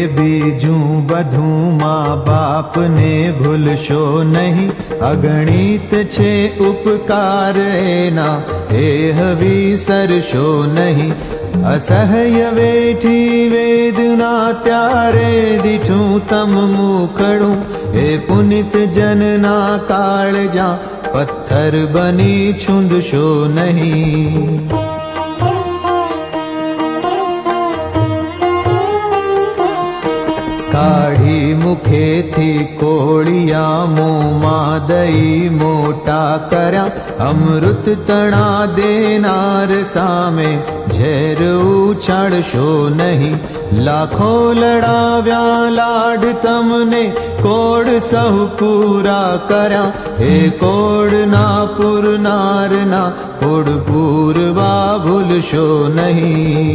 बीजू बधू माँ बाप ने भूलशो नहीं। अगणित छे उपकार एना एह विसरशो नहीं। असह्य वेठी वेदना त्यारे दीठू तम मुखड़ू। ए पुनित जनना काळजा पत्थर बनी छुंदशो नहीं। काढ़ी मुखे थी कोड़िया मुँमा दई मोटा करया। अमृत तणा देनार सामे झेर उछाड़शो नहीं। लाखों लड़ाव्या लाड तमने कोड सहु पूरा करया। हे कोड ना पुरनार ना कोड पूरवा भूलशो नहीं।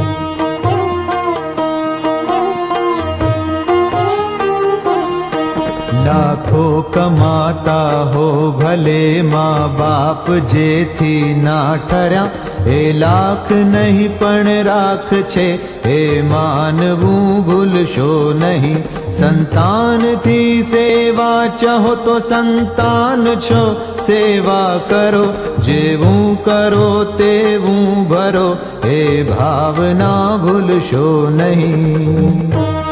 लाखों कमाता हो भले माँ बाप जेथी ना ठर्या। ए लाख नहीं पण राख छे ए मानवू भूलशो नहीं। संतान थी सेवा चाहो तो संतान छो सेवा करो। जेवू करो तेवू भरो ए भावना भूलशो नहीं।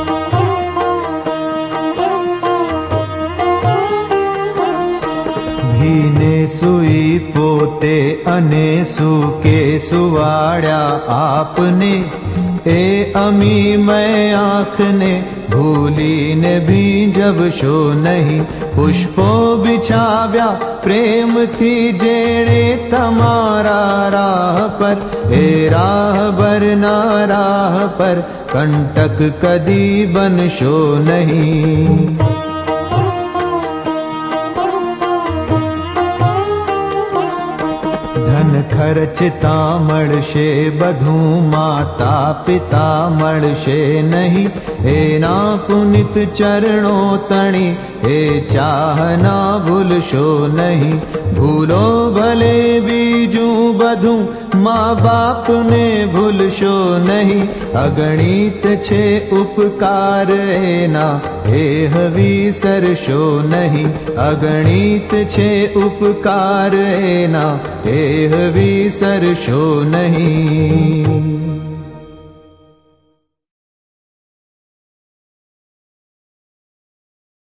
ने सुई पोते अने सुके सुवाड्या आपने। ए अमी मैं आँख ने भूली ने भी जब शो नहीं। पुष्पो बिछाव्या प्रेम थी जेड़े तमारा राह पर। ए राह बरना राह पर कंटक कदी बनशो नहीं। धन खर्चता मळशे बधू माता पिता मळशे नहीं। एना पुनित चरणो तणी ए चाहना भूलशो नहीं। भूलो भले बीजू बधू माँ बाप ने भूलशो नहीं। अगणित छे उपकार एना एह विसरशो नहीं। अगणित छे उपकार एना एह विसरशो नहीं।